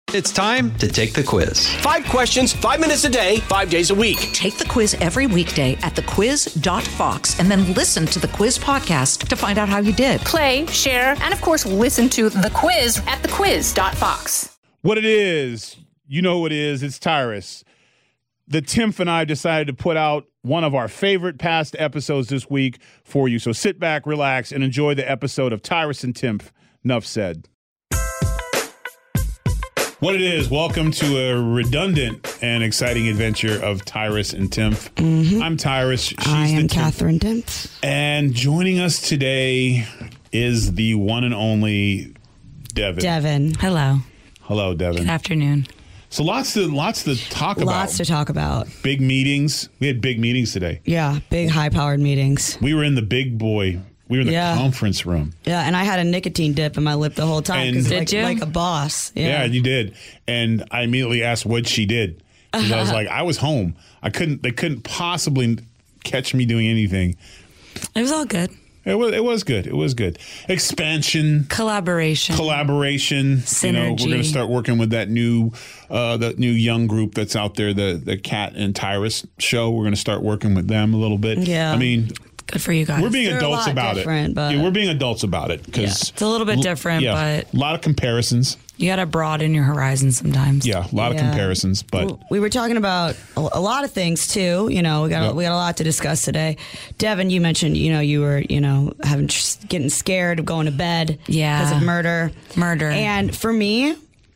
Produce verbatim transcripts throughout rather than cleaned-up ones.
It's time to take the quiz. Five questions, five minutes a day, five days a week. Take the quiz every weekday at the quiz dot fox and then listen to the quiz podcast to find out how you did. Play, share, and of course, listen to the quiz at the quiz dot fox. What it is, you know what it is, it's Tyrus. The Timph and I decided to put out one of our favorite past episodes this week for you. So sit back, relax, and enjoy the episode of Tyrus and Timph. Nuff said. What it is, welcome to a redundant and exciting adventure of Tyrus and Timph. Mm-hmm. I'm Tyrus. She's I am the Catherine Timph. And joining us today is the one and only Devin. Devin. Hello. Hello, Devin. Good afternoon. So lots to lots to talk about. Lots to talk about. Big meetings. We had big meetings today. Yeah, big high-powered meetings. We were in the big boy. We were in the Yeah. conference room. Yeah, and I had a nicotine dip in my lip the whole time. And- 'cause Did like, you? like a boss. Yeah. Yeah, you did. And I immediately asked what she did. 'Cause I was like, I was home. I couldn't. They couldn't possibly catch me doing anything. It was all good. It was. It was good. It was good. Expansion. Collaboration. Collaboration. You know, we're Synergy. going to start working with that new, uh, the new young group that's out there, the the Cat and Tyrus show. We're going to start working with them a little bit. Yeah. I mean, Good for you guys. we're being They're a adults lot about it. different, but- Yeah, we're being adults about it because Yeah. It's a little bit different, yeah, but a lot of comparisons. you got to broaden your horizons sometimes. Yeah, a lot of Yeah. comparisons, but. We were talking about a, a lot of things too. You know, we got Yep. we got a lot to discuss today. Devin, you mentioned you know you were you know having getting scared of going to bed Yeah. because of murder. Murder. And for me,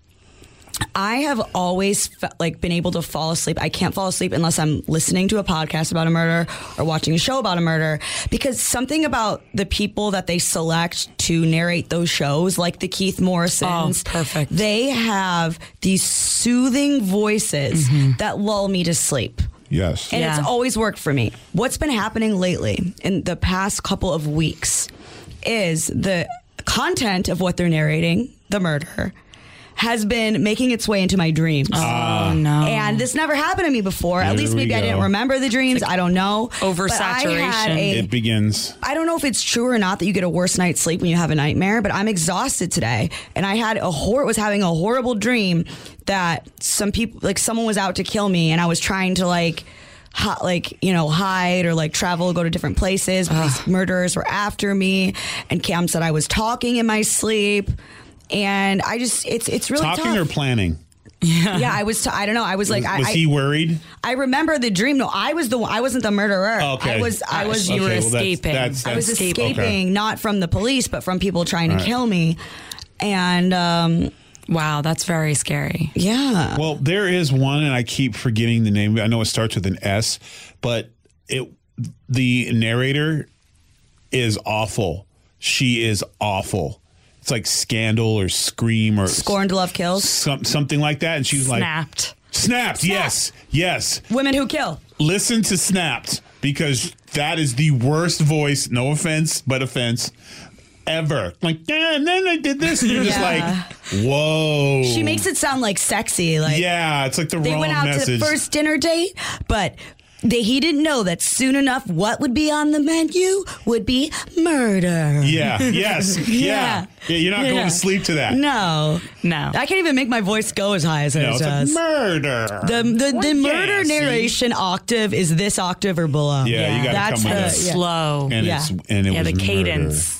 I have always fe- like been able to fall asleep. I can't fall asleep unless I'm listening to a podcast about a murder or watching a show about a murder, because something about the people that they select to narrate those shows, like the Keith Morrisons, Oh, perfect. they have these soothing voices that lull me to sleep. Yes. And Yeah. it's always worked for me. What's been happening lately in the past couple of weeks is the content of what they're narrating, the murder, has been making its way into my dreams. Oh, no. And this never happened to me before. At Here least we maybe I go. didn't remember the dreams. I don't know. But I had Oversaturation. a- It begins. I don't know if it's true or not that you get a worse night's sleep when you have a nightmare, but I'm exhausted today, and I had a hor- was having a horrible dream that some people, like someone was out to kill me, and I was trying to like, hi- like you know, hide or like travel, go to different places. But these murderers were after me, and Cam said I was talking in my sleep, and I just it's it's really Talking tough. or planning? Yeah, I was. T- I don't know. I was like, was I, was I, he worried? I remember the dream. No, I was the one. I wasn't the murderer. Okay. I was. I was. Okay, you were well, that's- escaping. that's- I was that's- escaping, okay. not from the police, but from people trying to All right. kill me. And um, Wow, that's very scary. yeah, Well, there is one, and I keep forgetting the name. I know it starts with an S, but it the narrator is awful. She is awful. It's like Scandal or Scream or Scorn to Love Kills. some, something like that. And she's like, Snapped. Snapped. Yes. Yes. Women Who Kill. Listen to Snapped, because that is the worst voice. No offense, but offense. Ever. Like, yeah, and then I did this. And you're Yeah. just like, whoa. She makes it sound like sexy. Like Yeah, it's like the they wrong went out message. to the first dinner date, but they, he didn't know that soon enough what would be on the menu would be murder. Yeah. Yes. Yeah. Yeah. Yeah. You're not going Yeah. to sleep to that. No, No. I can't even make my voice go as high as No, it it's does. like murder. The the, the Yeah, murder see? narration octave is this octave or below. Yeah, you got to That's come with the- it. yeah. Slow. And Yeah. it's and it yeah, was the murder. cadence.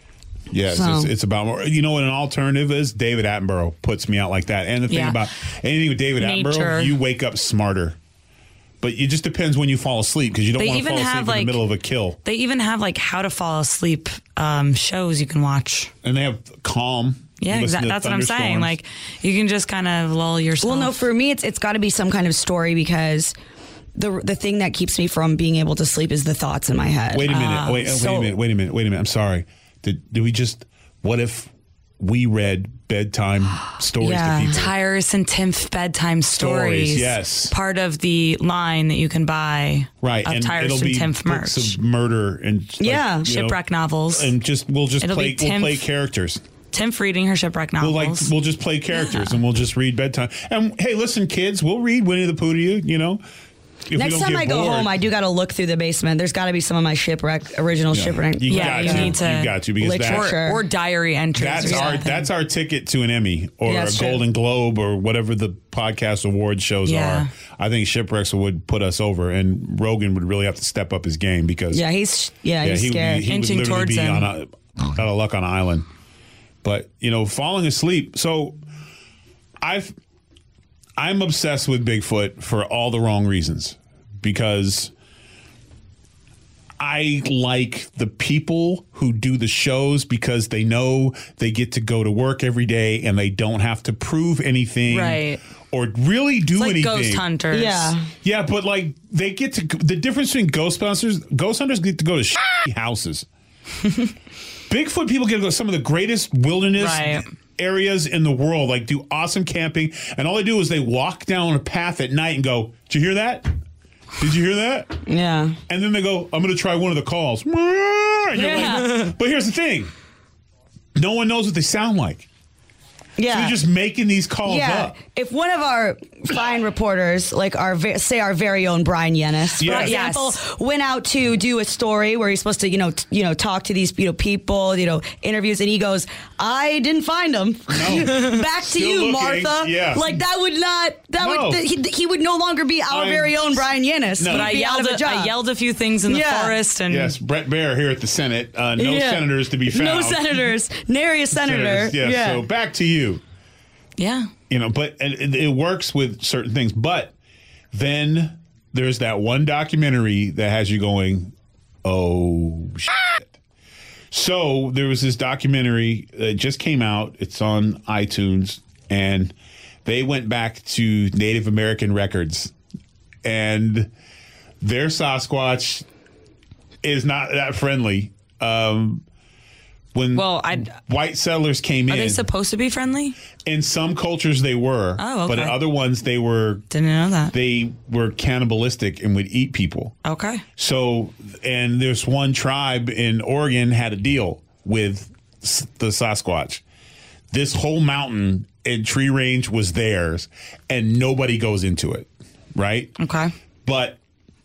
Yes, So- it's, it's about more. You know what an alternative is? David Attenborough puts me out like that. And the thing Yeah. about anything with David Nature. Attenborough, you wake up smarter. But it just depends when you fall asleep, because you don't They want to even fall asleep have, in the like- middle of a kill. They even have like how to fall asleep um, shows you can watch. And they have calm. Yeah, You listen exactly. to That's what I'm saying. thunderstorms. Like you can just kind of lull yourself. Well, no, for me, it's it's got to be some kind of story, because the the thing that keeps me from being able to sleep is the thoughts in my head. Wait a minute. wait, wait so- a minute. Wait a minute. Wait a minute. I'm sorry. Did did we just? What if we read bedtime stories Yeah. to people? Tyrus and Timph bedtime stories. Stories, yes. Part of the line that you can buy. Right, Of and Tyrus it'll and be Timph books merch. of murder and like, Yeah. you know, Shipwreck novels. and just we'll just It'll play be we'll play Timph- characters. Timph reading her shipwreck We'll novels. like we'll just play characters and we'll just read bedtime. And hey, listen, kids, we'll read Winnie the Pooh to you. You know, If Next we don't time get I go bored, home, I do got to look through the basement. There's got to be some of my shipwreck, original shipwreck. You Yeah, got you to. need to You got to because that's literature. or diary entries. that's or our something. that's our ticket to an Emmy or Yeah, a that's true. Golden Globe or whatever the podcast award shows Yeah. are. I think Shipwrecks would put us over, and Rogan would really have to step up his game because Yeah, he's yeah, yeah, he's he, scared. he would Inching literally towards be him. on a, out of luck on an island. But you know, falling asleep. So I've I'm obsessed with Bigfoot for all the wrong reasons because I like the people who do the shows because they know they get to go to work every day and they don't have to prove anything Right. or really do It's like anything. ghost hunters. Yeah. Yeah, but like they get to the difference between ghost hunters, ghost hunters get to go to shitty houses. Bigfoot people get to go to some of the greatest wilderness Right. areas in the world, like do awesome camping, and all they do is they walk down a path at night and go, "Did you hear that? Did you hear that?" Yeah. And then they go, "I'm going to try one of the calls." And you're Yeah. like, but here's the thing: no one knows what they sound like. Yeah. So you're just making these calls yeah. up. If one of our fine reporters, like our ve- say our very own Brian Yennis, Yes. for example, Yes. went out to do a story where he's supposed to, you know, t- you know, talk to these, you know, people, you know, interviews, and he goes, "I didn't find him." No. Back to Still you, looking. Martha. Yeah. Like that would not. That No. would. Th- he, he would no longer be our I'm- very own Brian Yennis. No. He'd But I be out yelled, of a a, job. I yelled a few things in the Yeah. forest, and Yes, Brett Baer here at the Senate. Uh, no Yeah. senators to be found. No senators. Nary a senator. Senators, yeah, yeah. So back to you. yeah, You know, but and it, it works with certain things. But then there's that one documentary that has you going, "Oh shit!" So there was this documentary that just came out. It's on iTunes, and they went back to Native American records, and their Sasquatch is not that friendly. Um, when Well, I- white settlers came are in, they supposed to be friendly? in some cultures they were, Oh, but in okay. other ones they were Didn't know that. they were cannibalistic and would eat people. Okay. So, and there's one tribe in Oregon had a deal with s- the Sasquatch. This whole mountain and tree range was theirs, and nobody goes into it, right? Okay. But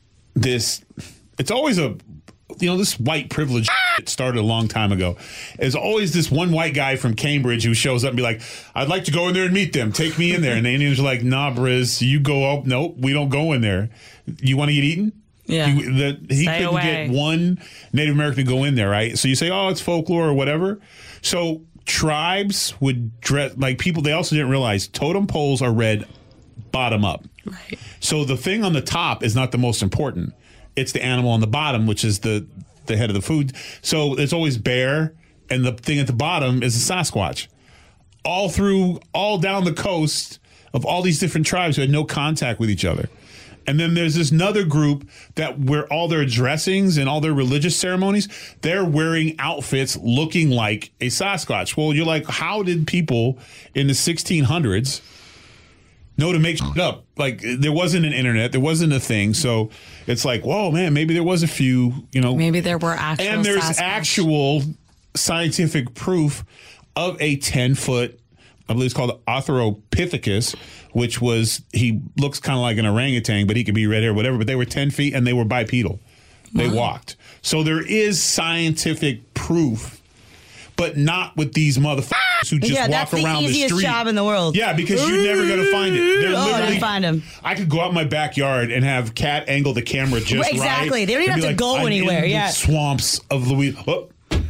this, it's always a, you know, this white privilege shit started a long time ago. There's always this one white guy from Cambridge who shows up and be like, "I'd like to go in there and meet them. Take me in there." And the Indians are like, "Nah, Briz, you go up. Nope, we don't go in there. You want to get eaten?" Yeah. He, the, he Stay couldn't away. get one Native American to go in there, right? So you say, "Oh, it's folklore or whatever." So tribes would dress like people. They also didn't realize totem poles are read bottom up. Right. So the thing on the top is not the most important. It's the animal on the bottom, which is the, the head of the food. So it's always bear, and the thing at the bottom is a Sasquatch. All through, all down the coast of all these different tribes who had no contact with each other. And then there's this another group that where all their dressings and all their religious ceremonies, they're wearing outfits looking like a Sasquatch. Well, you're like, how did people in the sixteen hundreds know to make shit up? Like, there wasn't an internet, there wasn't a thing. So it's like, whoa, man, maybe there was a few, you know. Maybe there were actual And there's Sasquatch. actual scientific proof of a ten foot, I believe it's called Australopithecus, which was, he looks kind of like an orangutan, but he could be red hair, whatever. But they were ten feet and they were bipedal. They walked. So there is scientific proof, but not with these motherfuckers who just Yeah, walk that's the around the easiest street. job in the world. Yeah, because you're never going to find it. They're Oh, I literally, find 'em. I could go out in my backyard and have Cat angle the camera just right. Exactly. They don't even and be have to go "I'm anywhere." in Yeah. the swamps of Louis. Oh,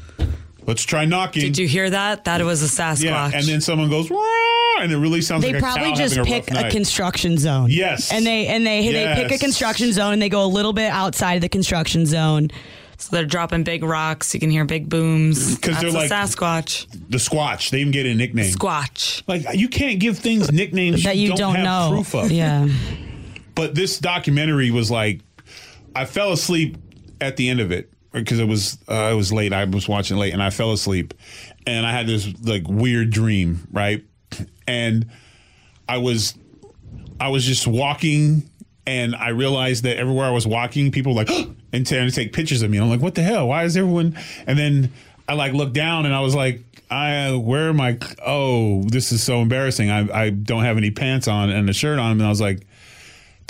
let's try knocking. Did you hear that? That was a Sasquatch. Yeah, and then someone goes, "Wah," and it really sounds They like a probably cow just having a pick rough a night. construction zone. Yes. And they and they they pick a Yes. construction zone and they go a little bit outside of the construction zone. So they're dropping big rocks. You can hear big booms. 'Cause That's they're a like- Sasquatch. The Squatch. They even get a nickname. Squatch. Like, you can't give things nicknames That you don't, don't have know. proof of. Yeah. But this documentary was like, I fell asleep at the end of it because it was uh, it was late. I was watching late, and I fell asleep, and I had this like weird dream, right? And I was I was just walking, and I realized that everywhere I was walking, people were like and trying to take pictures of me. I'm like, what the hell? Why is everyone? And then I like looked down, and I was like, I where am I? Oh, this is so embarrassing. I I don't have any pants on and a shirt on, and I was like,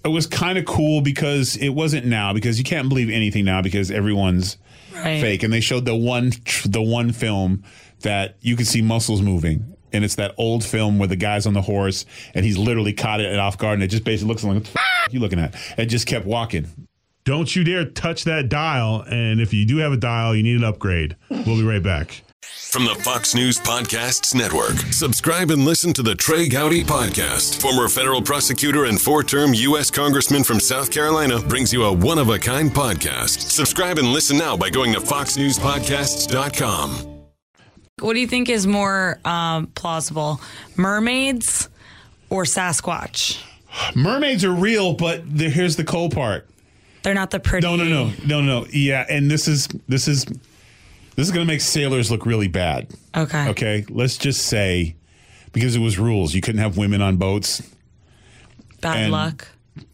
it was kind of cool because it wasn't now, because you can't believe anything now because everyone's right. fake. And they showed the one the one film that you could see muscles moving. And it's that old film where the guy's on the horse and he's literally caught it off guard, and it just basically looks like, what the f- are you looking at? And just kept walking. Don't you dare touch that dial. And if you do have a dial, you need an upgrade. We'll be right back. From the Fox News Podcasts Network, subscribe and listen to the Trey Gowdy Podcast. Former federal prosecutor and four-term U S Congressman from South Carolina brings you a one-of-a-kind podcast. Subscribe and listen now by going to fox news podcasts dot com. What do you think is more um, plausible, mermaids or Sasquatch? Mermaids are real, but the, here's the cool part. They're not the pretty. No, no, no, no, no. Yeah, and this is this is this is going to make sailors look really bad. Okay. Okay. Let's just say, because it was rules, you couldn't have women on boats. Bad and luck.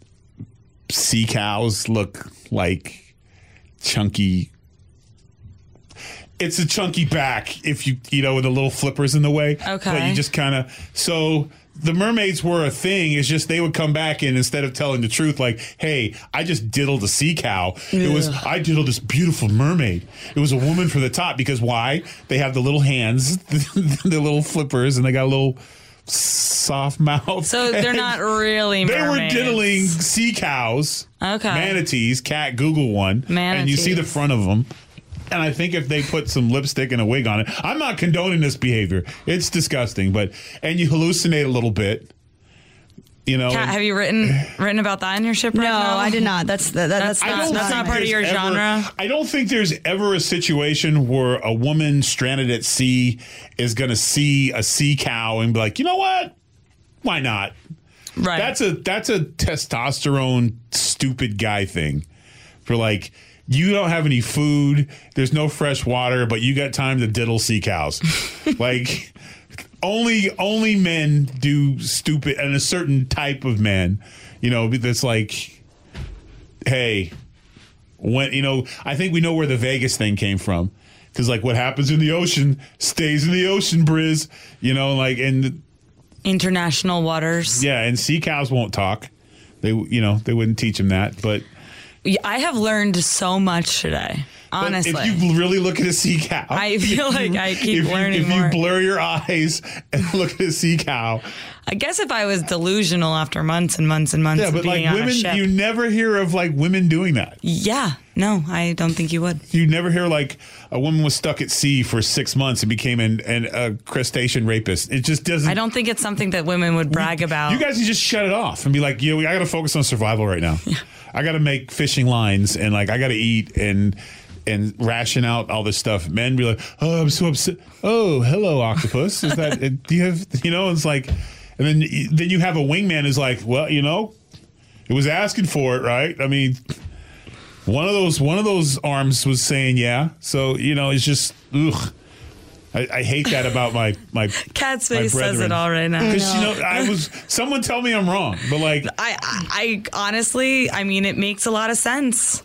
Sea cows look like chunky. It's a chunky back if you, you know, with the little flippers in the way. Okay. But you just kind of, so the mermaids were a thing. It's just they would come back and instead of telling the truth, like, hey, I just diddled a sea cow. Ugh. It was, I diddled this beautiful mermaid. It was a woman from the top, because why? They have the little hands, the little flippers, and they got a little soft mouth. So they're not really mermaids. They were diddling sea cows. Okay. Manatees. Cat, Google one. Manatees. And you see the front of them. And I think if they put some lipstick and a wig on it, I'm not condoning this behavior. It's disgusting, but and you hallucinate a little bit. You know, Kat, have you written written about that in your shipwreck? No, novel? I did not. That's the, that, that's, that's not, not, that's not part of your ever, genre. I don't think there's ever a situation where a woman stranded at sea is going to see a sea cow and be like, you know what? Why not? Right. That's a that's a testosterone stupid guy thing. For like, you don't have any food, there's no fresh water, but you got time to diddle sea cows. Like, only only men do stupid, and a certain type of man, you know, that's like, hey, when, you know, I think we know where the Vegas thing came from. Because, like, what happens in the ocean stays in the ocean, Briz. You know, like, and international waters. Yeah, and sea cows won't talk. They, you know, they wouldn't teach them that, but I have learned so much today, honestly. But if you really look at a sea cow, I feel like you, I keep if learning you, if more. If you blur your eyes and look at a sea cow. I guess if I was delusional after months and months and months yeah, of but being like on women, a ship. you never hear of like women doing that. Yeah, no, I don't think you would. You never hear like a woman was stuck at sea for six months and became an, an, a crustacean rapist. It just doesn't. I don't think it's something that women would brag you, about. You guys can just shut it off and be like, yo, I got to focus on survival right now. Yeah. I got to make fishing lines and like I got to eat and and ration out all this stuff. Men be like, oh, I'm so upset. Oh, hello, octopus. Is that? Do you have? You know, it's like, and then then you have a wingman who's like, well, you know, it was asking for it, right? I mean, one of those one of those arms was saying yeah. So you know, it's just ugh. I, I hate that about my my Cat's face says it all right now. Because you know, I was someone tell me I'm wrong, but like I, I, I honestly, I mean, it makes a lot of sense.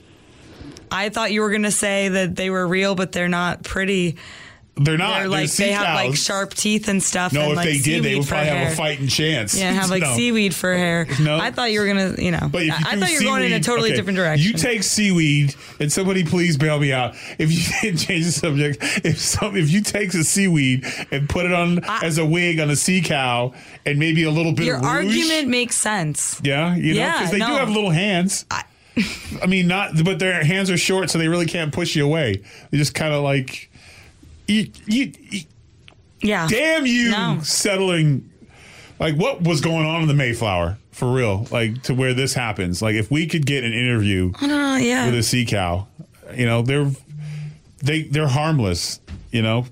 I thought you were gonna say that they were real, but they're not pretty. They're not. They're like they're they have like sharp teeth and stuff. No, and if like they did, they would probably hair. have a fighting chance. Yeah, have like no. seaweed for hair. No, I thought you were gonna, you know. But if you I thought you were seaweed, going in a totally okay, different direction. You take seaweed, and somebody please bail me out. If you didn't change the subject, if some, if you take the seaweed and put it on I, as a wig on a sea cow, and maybe a little bit your of rouge, argument makes sense. Yeah, you know, yeah, because they no. do have little hands. I, I mean, not, but their hands are short, so they really can't push you away. They just kind of like. You, you, you, yeah. Damn you no. settling. Like, what was going on in the Mayflower? For real. Like, to where this happens. Like, if we could get an interview uh, yeah. with a sea cow, you know, they're they, they're harmless, you know?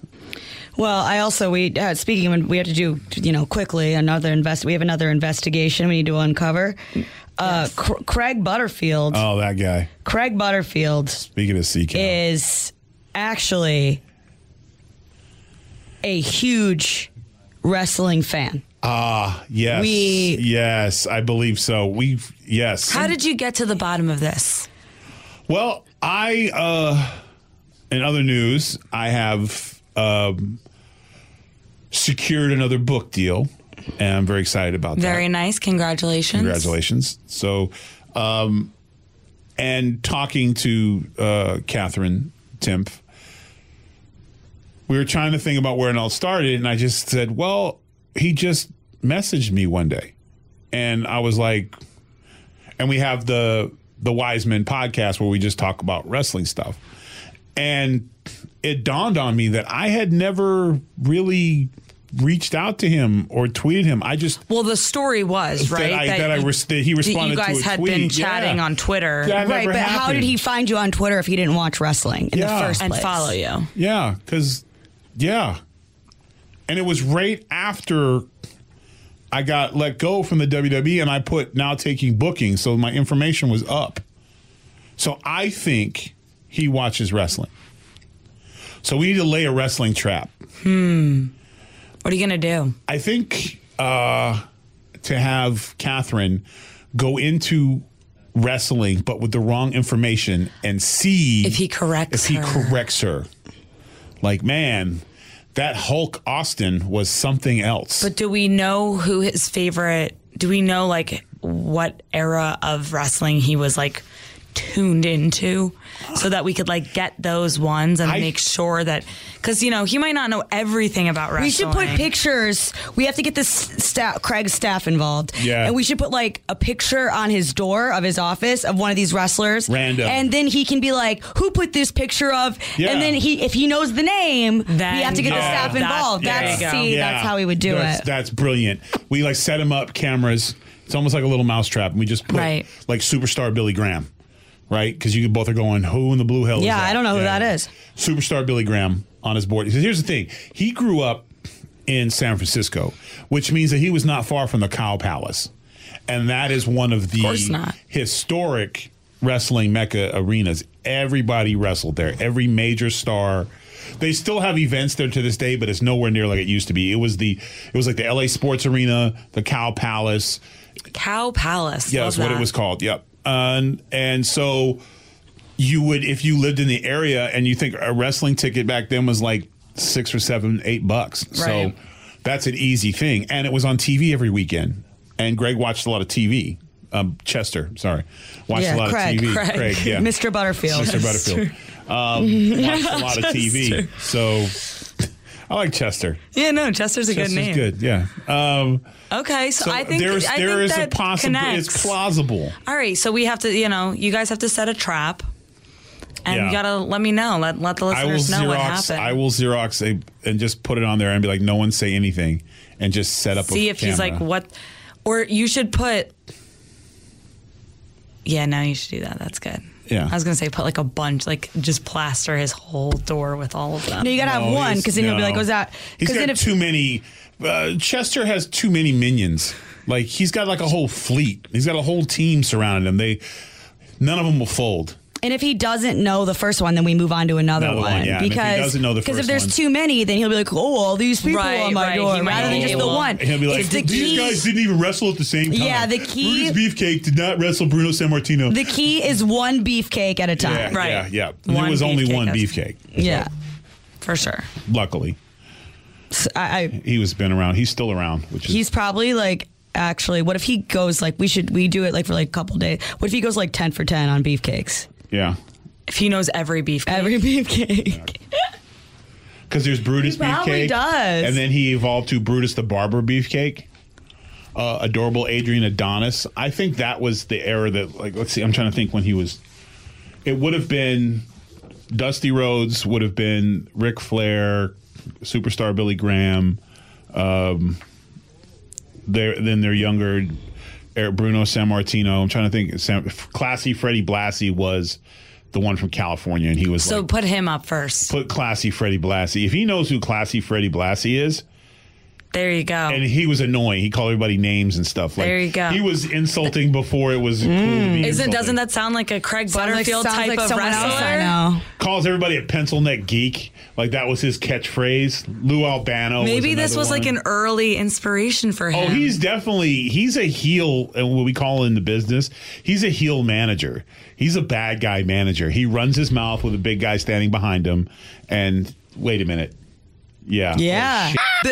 Well, I also, we uh, speaking of, we have to do, you know, quickly, another invest. we have another investigation we need to uncover. Uh, yes. C- Craig Butterfield. Oh, that guy. Craig Butterfield. Speaking of sea cow. Is actually a huge wrestling fan. Ah, yes. We, yes, I believe so. We yes. How did you get to the bottom of this? Well, I, uh, in other news, I have um, secured another book deal. And I'm very excited about that. Very nice. Congratulations. Congratulations. So, um, and talking to uh, Catherine Timpf, we were trying to think about where it all started, and I just said, well, he just messaged me one day. And I was like, and we have the the Wise Men podcast where we just talk about wrestling stuff. And it dawned on me that I had never really reached out to him or tweeted him. I just well, the story was right that, I, that, that, I res- that he responded that you guys to a had tweet. been chatting yeah. on Twitter, That Right, never but how happened. did he find you on Twitter if he didn't watch wrestling in Yeah. the first and place? follow you. Yeah, because yeah, and it was right after I got let go from the W W E, and I put now taking bookings, so my information was up. So I think he watches wrestling. So we need to lay a wrestling trap. Hmm. What are you going to do? I think uh, to have Catherine go into wrestling, but with the wrong information, and see If he corrects if he her. corrects her. Like, man, that Hulk Austin was something else. But do we know who his favorite, do we know like what era of wrestling he was like tuned into so that we could like get those ones and I- make sure that, because you know, he might not know everything about wrestling. We should put pictures. We have to get this staff, Craig's staff involved. Yeah. And we should put like a picture on his door of his office of one of these wrestlers. Random. And then he can be like, who put this picture of? Yeah. And then he, if he knows the name, Then we have to get the yeah. staff That- involved. there That's you go. see, that's how we would do that's, it. That's brilliant. We like set him up cameras. It's almost like a little mousetrap. And we just put Right. like superstar Billy Graham, right? Because you both are going, who in the blue hell is Yeah, that? I don't know who that is. Superstar Billy Graham on his board. He says, here's the thing. He grew up in San Francisco, which means that he was not far from the Cow Palace. And that is one of the course not. historic wrestling mecca arenas. Everybody wrestled there. Every major star. They still have events there to this day, but it's nowhere near like it used to be. It was the it was like the L A Sports Arena, the Cow Palace. Cow Palace. Yeah, Love that's what that. it was called. Yep. And and so you would, if you lived in the area, and you think a wrestling ticket back then was like six or seven, eight bucks. Right. So that's an easy thing. And it was on T V every weekend. And Greg watched a lot of T V. Um, Chester, sorry, watched Yeah, a lot Craig, of T V. Craig. yeah, Mister Butterfield. Mister Butterfield. Um, watched a lot of T V. So I like Chester. Yeah, no, Chester's a Chester's good name. good. Yeah. Um, Okay, so, so I think there's I there think is a that possibility. It's connects. plausible. All right, so we have to, you know, you guys have to set a trap, and Yeah. you gotta let me know. Let let the I will listeners know what Xerox. happened. I will Xerox a, and just put it on there and be like, no one say anything, and just set up. See a if he's camera. like what, or you should put. Yeah, no, you should do that. That's good. Yeah. I was gonna say put like a bunch, like just plaster his whole door with all of them. No, you gotta have No, one he's- because then you'll be no. like, "Was that?" He's Because got then if too many. Uh, Chester has too many minions. Like he's got like a whole fleet. He's got a whole team surrounding him. They none of them will fold. and if he doesn't know the first one, then we move on to another, Another one, yeah. And if he Because doesn't know the because if first there's one- too many, then he'll be like, "Oh, all these people Right, on my right. door," He might rather than be just the able- one. And he'll be like, It's the these key. guys didn't even wrestle at the same time. Yeah, the key- Brutus Beefcake did not wrestle Bruno Sammartino. The key is one beefcake at a yeah, time. Right. yeah, yeah. And One there was only beefcake one at a- beefcake. Yeah. for sure. Luckily, So I, I he was been around. He's still around, which is he's probably like actually. What if he goes like we should we do it like for like a couple days? What if he goes like ten for ten on beefcakes? yeah. If he knows every beef, Every beefcake. Because there's Brutus He probably Beefcake. does. And then he evolved to Brutus the Barber Beefcake. Uh, adorable Adrian Adonis. I think that was the era that, like, let's see, I'm trying to think when he was. It would have been Dusty Rhodes, would have been Ric Flair, Superstar Billy Graham. Um, their, then their younger er, Bruno Sammartino. I'm trying to think. Sam, Classy Freddie Blassie was the one from California, and he was so like, put him up first. put Classy Freddie Blassie. If he knows who Classy Freddie Blassie is, There you go. and he was annoying. He called everybody names and stuff. Like, There you go. He was insulting before it was cool to be Isn't insulting. doesn't that sound like a Craig Sounds like- Butterfield sounds type like of someone wrestler? else I know. Calls everybody a pencil neck geek. Like that was his catchphrase. Lou Albano. Maybe was this another was like one. an early inspiration for him. Oh, he's definitely he's a heel, and what we call in the business, he's a heel manager. He's a bad guy manager. He runs his mouth with a big guy standing behind him. And wait a minute, yeah, Yeah. Oh, shit. The-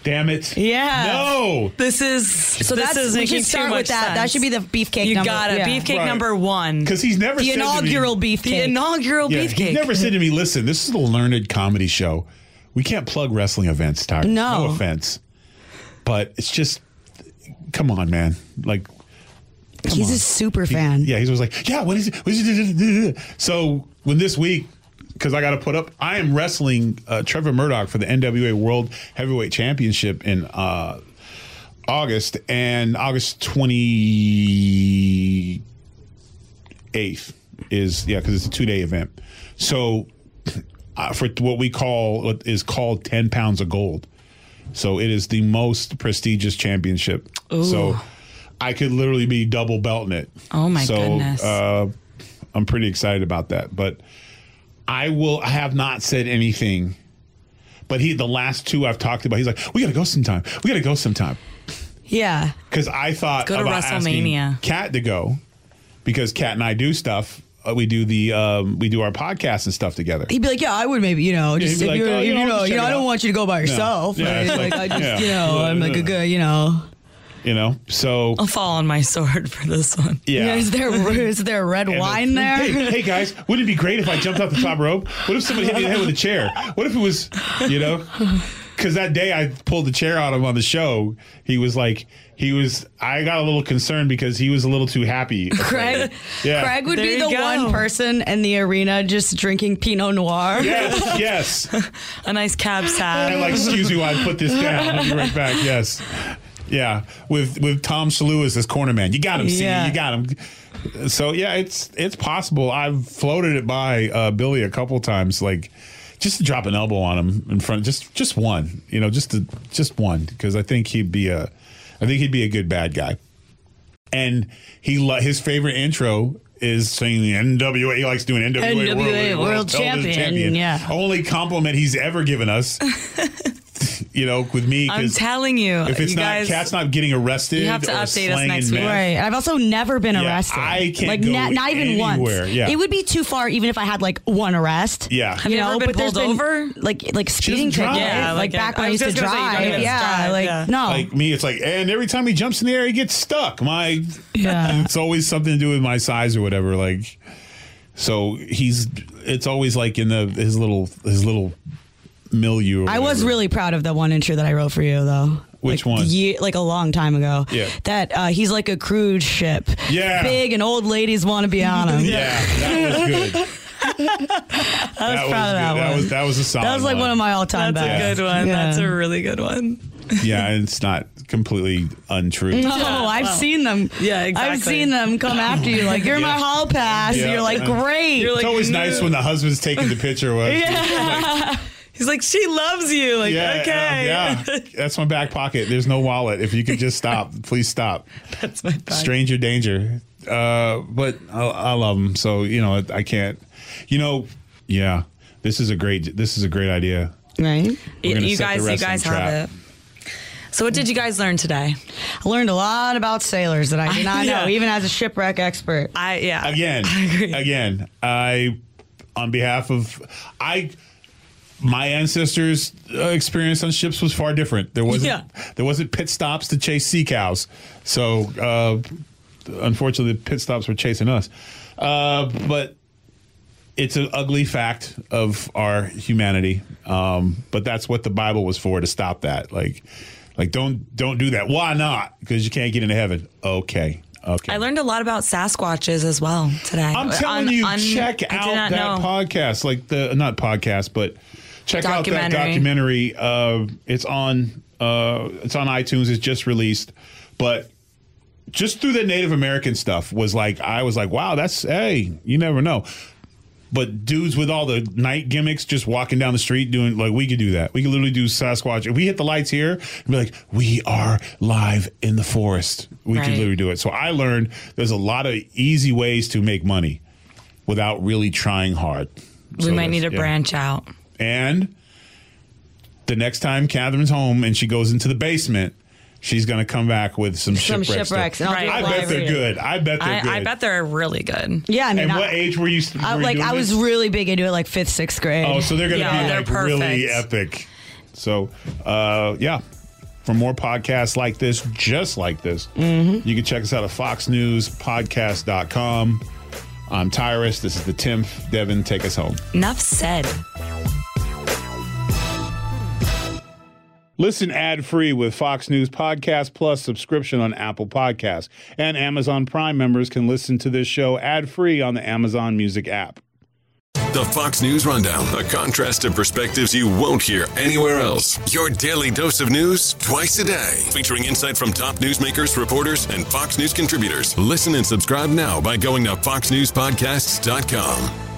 Damn it. Yeah. No. This is So this that's is we making should start too much with that. sense. That should be the beefcake You number. got it. Yeah. Beefcake Right. number one. Because he's never The said inaugural to me, beefcake. The inaugural yeah, beefcake. He's never said to me, listen, this is a learned comedy show. We can't plug wrestling events, Tyler. No. No offense. But it's just, come on, man. Like, come He's on. a super fan. Yeah, he's always like, yeah, what is it? What is it? So when this week, because I got to put up, I am wrestling uh, Trevor Murdoch for the N W A World Heavyweight Championship in uh, August, and August twenty-eighth is, yeah, because it's a two-day event. So uh, for what we call, what is called ten pounds of gold. So it is the most prestigious championship. Ooh. So I could literally be double belting it. Oh, my so, goodness. Uh, I'm pretty excited about that. But I will I have not said anything. But he, the last two I've talked about, he's like, we got to go sometime. We got to go sometime. Yeah. Because I thought Go to about WrestleMania. asking Kat to go, because Kat and I do stuff. Uh, we do the um, we do our podcasts and stuff together. He'd be like, yeah, I would maybe, you know, just he'd be if like, you're, oh, if, you you know, know, just you know, check I it don't out. want you to go by yourself. Yeah, Like, it's like, like- I just, yeah. you know, I'm like a good, you know. You know, so I'll fall on my sword for this one. yeah. Yeah, is there is there red And wine the- there? Hey, hey guys, wouldn't it be great if I jumped off the top rope? What if somebody hit me in the head with a chair? What if it was, you know? Because that day I pulled the chair out of him on the show. He was like, he was. I got a little concerned because he was a little too happy. Craig, Yeah. Craig would There be you the go. one person in the arena just drinking Pinot Noir. Yes, yes. A nice cab sat. And like, excuse me while I put this down. I'll be right back. Yes. Yeah. With with Tom Shalhoub as his corner man. You got him, C. Yeah. You got him. So yeah, it's it's possible. I've floated it by uh, Billy a couple times, like just to drop an elbow on him in front, just just one, you know, just to just one, because I think he'd be a, I think he'd be a good bad guy. And he lo- his favorite intro is saying the N W A. He likes doing N W A, N W A World, World Television Champion, yeah. Only compliment he's ever given us. You know, with me, I'm 'cause telling you, if it's you not guys, Cat's not getting arrested, You have to or update us slanging next week. meth. Right. I've also never been Yeah, arrested. I can't like go na- not even anywhere, once. yeah. It would be too far even if I had like one arrest. Yeah. Have you ever been but there's pulled over? Like like speeding doesn't drive. tickets. Yeah, like, like, back I when I was used to just gonna say, you don't drive. even Yeah, drive, like yeah. no. Like me, it's like, and every time he jumps in the air, he gets stuck. My, Yeah. it's always something to do with my size or whatever. Like, so he's, it's always like in the his little his little milieu. Or I was whatever. really proud of the one intro that I wrote for you, though. Which like, one? Ye- like a long time ago. Yeah. That uh, he's like a cruise ship. Yeah. Big and old ladies want to be on him. Yeah, that was good. I was That proud of that good. one. That was that was a solid. That was like one of my all-time that's best. a good one. Yeah. That's a really good one. Yeah, and it's not completely untrue. No, I've well, seen them. yeah, exactly. I've seen them come after you. Like, you're my Yeah. hall pass. Yeah. You're like, great. You're It's like, always no. nice when the husband's taking the picture with. yeah. He's like, she loves you. Like, Yeah, okay. uh, yeah. That's my back pocket. There's no wallet. If you could just stop, please stop. That's my bag. Stranger danger. Uh, but I, I love them, so you know I can't. You know, yeah. This is a great. This is a great idea. Right. We're gonna You set the guys, you wrestling guys trap. have it. So, what did you guys learn today? I learned a lot about sailors that I did not Yeah. know, even as a shipwreck expert. I yeah. Again, I agree. again. I, on behalf of I. My ancestors' uh, experience on ships was far different. There wasn't Yeah. there wasn't pit stops to chase sea cows. So uh, unfortunately, the pit stops were chasing us. Uh, but it's an ugly fact of our humanity. Um, but that's what the Bible was for, to stop that. Like, like don't don't do that. Why not? Because you can't get into heaven. Okay. Okay. I learned a lot about Sasquatches as well today. I'm telling On- you, on- check I out did that not know. podcast. Like the not podcast, but check out that Documentary. documentary. Uh, it's on uh, it's on iTunes. It's just released, but just through the Native American stuff was like I was like, wow, that's hey, you never know. But dudes with all the night gimmicks just walking down the street doing, like, we could do that. We could literally do Sasquatch. If we hit the lights here, and be like, we are live in the forest. We Right. could literally do it. So I learned there's a lot of easy ways to make money without really trying hard. We So might need to that's- yeah. branch out. And the next time Catherine's home and she goes into the basement, she's going to come back with some, Some shipwreck shipwrecks. stuff. And I'll do Right. it I bet live they're for you. good. I bet they're I, good. I bet they're really good. Yeah, I mean, And I, what age were you, I, were you like doing I was this? really big into it, like fifth, sixth grade. Oh, so they're going to Yeah, be they're like really perfect. epic. So, uh, yeah, For more podcasts like this, just like this, Mm-hmm. you can check us out at fox news podcast dot com. I'm Tyrus. This is the Timph. Devin, take us home. Enough said. Listen ad-free with Fox News Podcast Plus subscription on Apple Podcasts. And Amazon Prime members can listen to this show ad-free on the Amazon Music app. The Fox News Rundown, a contrast of perspectives you won't hear anywhere else. Your daily dose of news twice a day, featuring insight from top newsmakers, reporters, and Fox News contributors. Listen and subscribe now by going to fox news podcasts dot com.